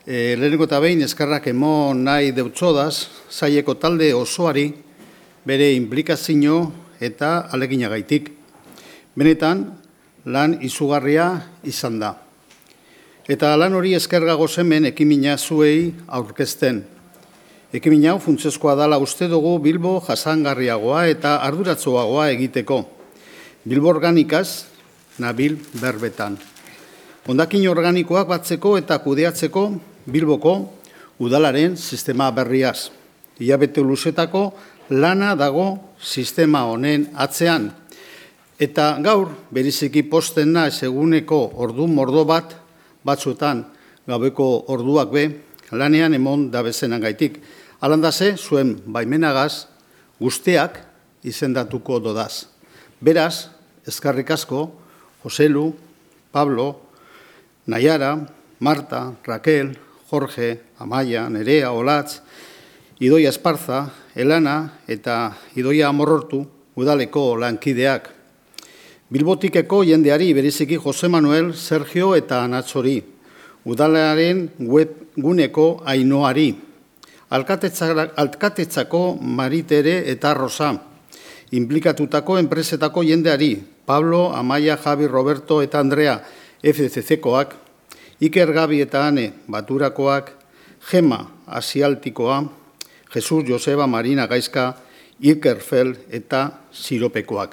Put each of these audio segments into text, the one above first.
Lehenengo eta behin eskerrak emon nahi deutsodaz, saileko talde osoari bere implikazio eta aleginagaitik. Benetan, lan izugarria izan da. Eta lan hori eskergago hemen ekimina zuei aurkezten. Ekimin hau funtsezkoa dela uste dugu Bilbo jasangarriagoa eta arduratsuagoa egiteko. Bilbo organikaz, nabil berbetan. Hondakin organikoak batzeko eta kudeatzeko Bilboko udalaren sistema berriaz. Hilabete luzetako lana dago sistema honen atzean. Eta gaur, beriziki posten naiz eguneko ordu mordo batzuetan gaueko orduak be, lanean emon dabezenagaitik. Alandase, zuen baimenagaz, guztiak izendatuko dodaz. Beraz, eskerrik asko, Joselu, Pablo, Naiara, Marta, Raquel, Jorge, Amaia, Nerea, Olatz, Idoia Esparza, Elana eta Idoia Amorortu udaleko lankideak. Bilbotikeko jendeari beriziki Jose Manuel, Sergio eta Anatzori, udalaren webguneko Ainoari, alkatetzako Maritere eta Rosa, implikatutako enpresetako jendeari, Pablo, Amaia, Javi, Roberto eta Andrea, FCC-koak, Iker Gabi eta Ane, Baturakoak, Gema, Asialtikoa, Jesus, Joseba, Marina, Gaizka, Iker Fel eta Siropekoak.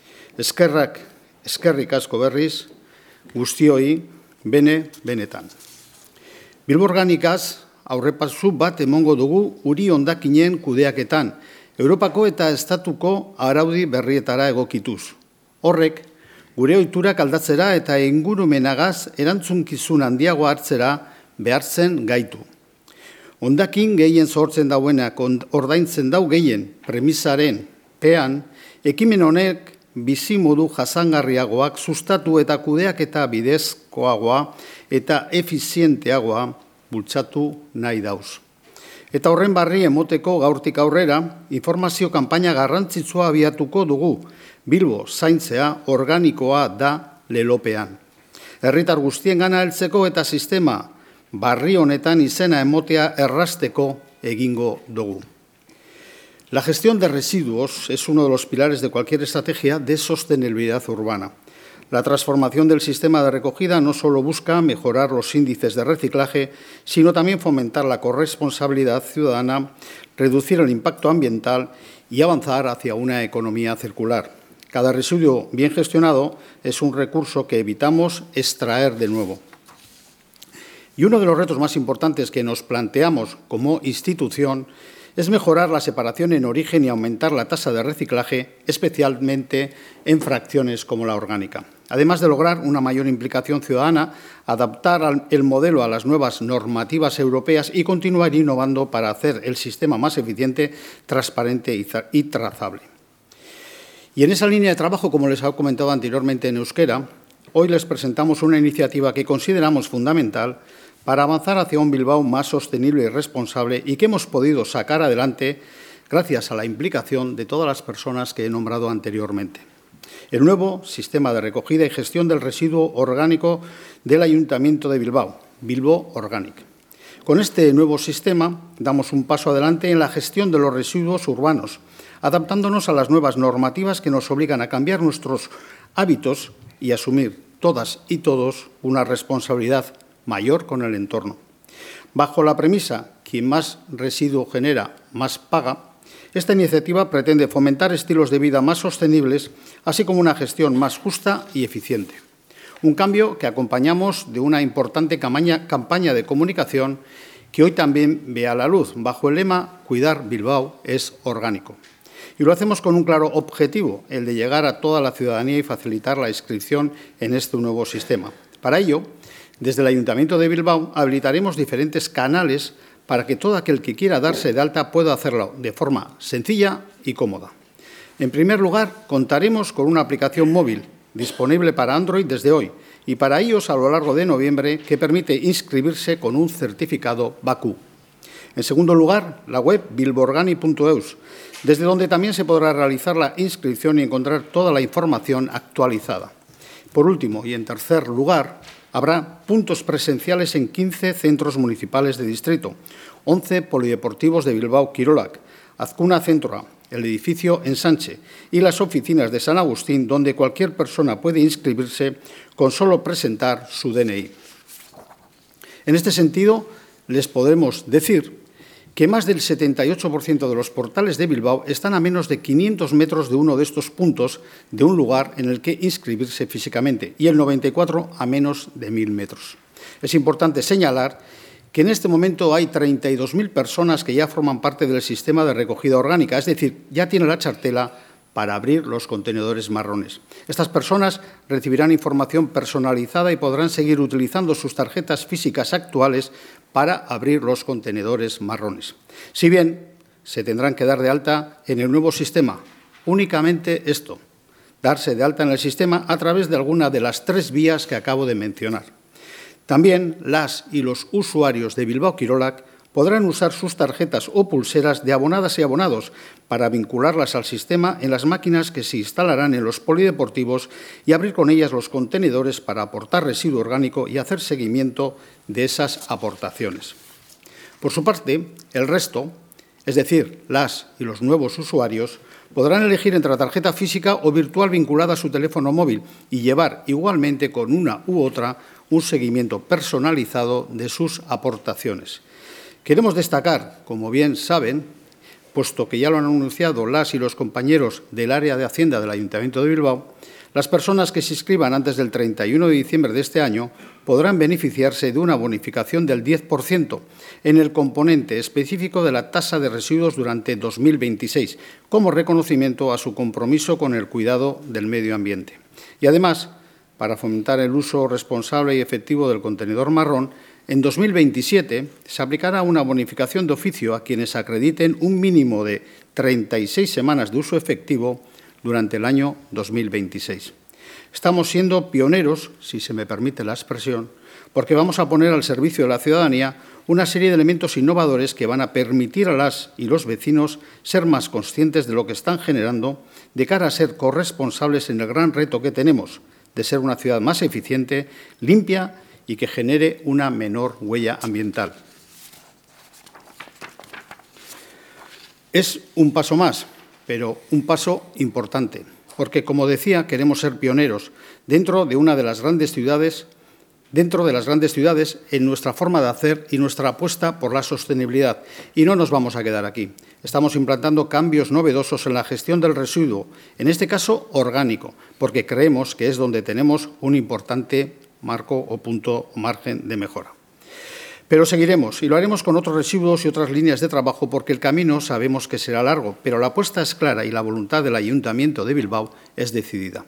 Eskerrik asko berriz, guztioi, benetan. Bilbo organikaz, aurrepatzu bat emongo dugu uri hondakinen kudeaketan, Europako eta estatuko araudi berrietara egokituz. Horrek, gure ohiturak aldatzera eta ingurumenagaz erantzunkizun handiago hartzera behartzen gaitu. Hondakin gehien sortzen dauenak ordaintzen dau gehien premisaren pean, ekimen honek bizimodu jasangarriagoak sustatu eta kudeak eta bidezkoagoa eta efizienteagoa bultzatu nahi dauz. Eta horren barri emoteko gaurtik aurrera, informazio kanpaina garrantzitsua abiatuko dugu, Bilbo zaintzea organikoa da lelopean. Herritar guztien gana heltzeko eta sistema barri honetan izena emotea errasteko egingo dugu. La gestión de residuos es uno de los pilares de cualquier estrategia de sostenibilidad urbana. La transformación del sistema de recogida no solo busca mejorar los índices de reciclaje, sino también fomentar la corresponsabilidad ciudadana, reducir el impacto ambiental y avanzar hacia una economía circular. Cada residuo bien gestionado es un recurso que evitamos extraer de nuevo. Y uno de los retos más importantes que nos planteamos como institución es mejorar la separación en origen y aumentar la tasa de reciclaje, especialmente en fracciones como la orgánica. Además de lograr una mayor implicación ciudadana, adaptar el modelo a las nuevas normativas europeas y continuar innovando para hacer el sistema más eficiente, transparente y trazable. Y en esa línea de trabajo, como les he comentado anteriormente en euskera, hoy les presentamos una iniciativa que consideramos fundamental para avanzar hacia un Bilbao más sostenible y responsable y que hemos podido sacar adelante gracias a la implicación de todas las personas que he nombrado anteriormente. El nuevo sistema de recogida y gestión del residuo orgánico del Ayuntamiento de Bilbao, Bilbo Organic. Con este nuevo sistema damos un paso adelante en la gestión de los residuos urbanos, adaptándonos a las nuevas normativas que nos obligan a cambiar nuestros hábitos y asumir todas y todos una responsabilidad mayor con el entorno. Bajo la premisa, quien más residuo genera, más paga, esta iniciativa pretende fomentar estilos de vida más sostenibles, así como una gestión más justa y eficiente. Un cambio que acompañamos de una importante campaña de comunicación que hoy también ve a la luz, bajo el lema «Cuidar Bilbao es orgánico». Y lo hacemos con un claro objetivo, el de llegar a toda la ciudadanía y facilitar la inscripción en este nuevo sistema. Para ello, desde el Ayuntamiento de Bilbao habilitaremos diferentes canales para que todo aquel que quiera darse de alta pueda hacerlo de forma sencilla y cómoda. En primer lugar, contaremos con una aplicación móvil disponible para Android desde hoy y para iOS a lo largo de noviembre que permite inscribirse con un certificado BACU. En segundo lugar, la web bilboorgani.eus, desde donde también se podrá realizar la inscripción y encontrar toda la información actualizada. Por último, y en tercer lugar, Habrá puntos presenciales en 15 centros municipales de distrito, 11 polideportivos de Bilbao Kirolak, Azkuna Centroa, el edificio Ensanche y las oficinas de San Agustín, donde cualquier persona puede inscribirse con solo presentar su DNI. En este sentido, les podemos decir que más del 78% de los portales de Bilbao están a menos de 500 metros de uno de estos puntos de un lugar en el que inscribirse físicamente y el 94% a menos de 1.000 metros. Es importante señalar que en este momento hay 32.000 personas que ya forman parte del sistema de recogida orgánica, es decir, ya tienen la chartela para abrir los contenedores marrones. Estas personas recibirán información personalizada y podrán seguir utilizando sus tarjetas físicas actuales para abrir los contenedores marrones. Si bien se tendrán que dar de alta en el nuevo sistema, únicamente esto, darse de alta en el sistema a través de alguna de las 3 vías que acabo de mencionar. También las y los usuarios de Bilbao Kirolak podrán usar sus tarjetas o pulseras de abonadas y abonados para vincularlas al sistema en las máquinas que se instalarán en los polideportivos y abrir con ellas los contenedores para aportar residuo orgánico y hacer seguimiento de esas aportaciones. Por su parte, el resto, es decir, las y los nuevos usuarios, podrán elegir entre la tarjeta física o virtual vinculada a su teléfono móvil y llevar igualmente con una u otra un seguimiento personalizado de sus aportaciones. Queremos destacar, como bien saben, puesto que ya lo han anunciado las y los compañeros del área de Hacienda del Ayuntamiento de Bilbao, las personas que se inscriban antes del 31 de diciembre de este año podrán beneficiarse de una bonificación del 10% en el componente específico de la tasa de residuos durante 2026, como reconocimiento a su compromiso con el cuidado del medio ambiente. Y además, para fomentar el uso responsable y efectivo del contenedor marrón, en 2027 se aplicará una bonificación de oficio a quienes acrediten un mínimo de 36 semanas de uso efectivo durante el año 2026. Estamos siendo pioneros, si se me permite la expresión, porque vamos a poner al servicio de la ciudadanía una serie de elementos innovadores que van a permitir a las y los vecinos ser más conscientes de lo que están generando de cara a ser corresponsables en el gran reto que tenemos de ser una ciudad más eficiente, limpia y que genere una menor huella ambiental. Es un paso más, pero un paso importante, porque, como decía, queremos ser pioneros dentro de las grandes ciudades en nuestra forma de hacer y nuestra apuesta por la sostenibilidad. Y no nos vamos a quedar aquí. Estamos implantando cambios novedosos en la gestión del residuo, en este caso orgánico, porque creemos que es donde tenemos un importante marco o punto o margen de mejora. Pero seguiremos y lo haremos con otros residuos y otras líneas de trabajo porque el camino sabemos que será largo, pero la apuesta es clara y la voluntad del Ayuntamiento de Bilbao es decidida.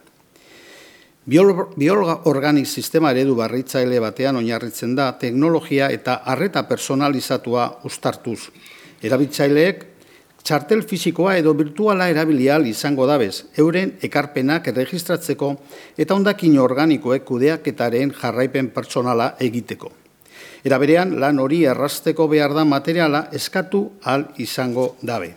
Bioorganik sistema eredu berritzaile batean oinarritzen da teknologia eta arreta personalizatua uztartuz. Erabiltzaileek txartel fisikoa edo virtuala erabili ahal izango dabez, euren ekarpenak erregistratzeko eta hondakin organikoek kudeaketaren jarraipen pertsonala egiteko. Era berean, lan hori errazteko behar da materiala eskatu ahal izango dabe.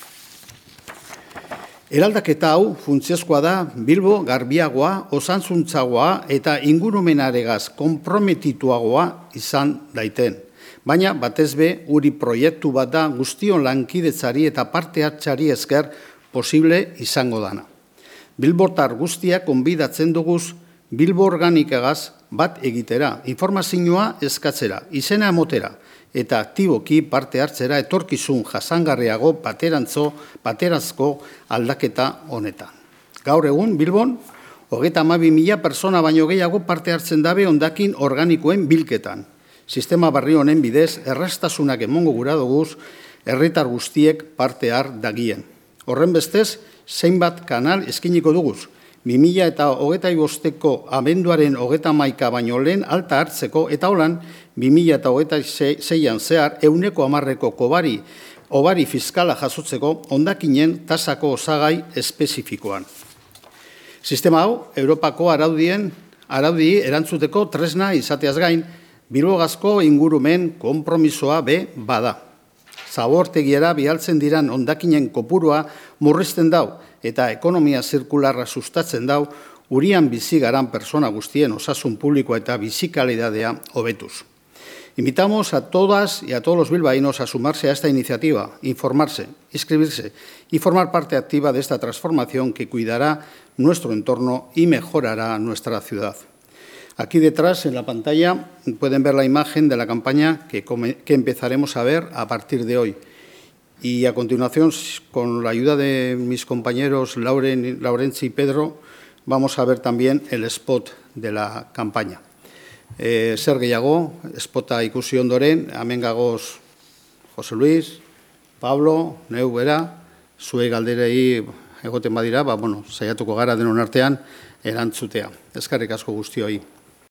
Eraldaketa hau funtsezkoa da Bilbo garbiagoa, osasuntzagoa eta ingurumenaregaz konprometituagoa izan daiten. Baina, batez be, uri proiektu bat da guztion lankidetzari eta parte hartzeari esker posible izango dana. Bilbortar guztiak konbidatzen duguz Bilbo Organikagaz bat egitera, informazioa eskatzera, izena emotera, eta aktiboki parte hartzera etorkizun jasangarriago baterazko aldaketa honetan. Gaur egun, Bilbon, 32.000 persona baino gehiago parte hartzen dabe hondakin organikoen bilketan. Sistema barri honen bidez, erraztasunak emongo gura duguz, herritar guztiek parte har dagien. Horren bestez, zeinbat kanal eskiniko duguz. 2025ko abenduaren 31 baino lehen alta hartzeko eta holan 2026an zehar 110% obari fiskala jasotzeko hondakinen tasako osagai espezifikoan. Sistema hau, Europako araudi erantzuteko tresna izateaz gain, Bilbogazko ingurumen konpromisoa be bada. Zabortegiera bialtzen diran hondakinen kopurua murrizten dau eta ekonomia zirkularra sustatzen dau urian bizi garan persona guztien osasun publikoa eta bizikalidadea hobetuz. Invitamos a todas y a todos los bilbaínos a sumarse a esta iniciativa, informarse, inscribirse y formar parte activa de esta transformación que cuidará nuestro entorno y mejorará nuestra ciudad. Aquí detrás, en la pantalla, pueden ver la imagen de la campaña que empezaremos a ver a partir de hoy. Y a continuación, con la ayuda de mis compañeros Laurentzi y Pedro, vamos a ver también el spot de la campaña. Zer gehiago, spota ikusi ondoren, hemen gagoz José Luis, Pablo, neu bera, zuei galderei egoten badira, saiatuko gara denon artean erantzutea. Eskerrik asko guztioi.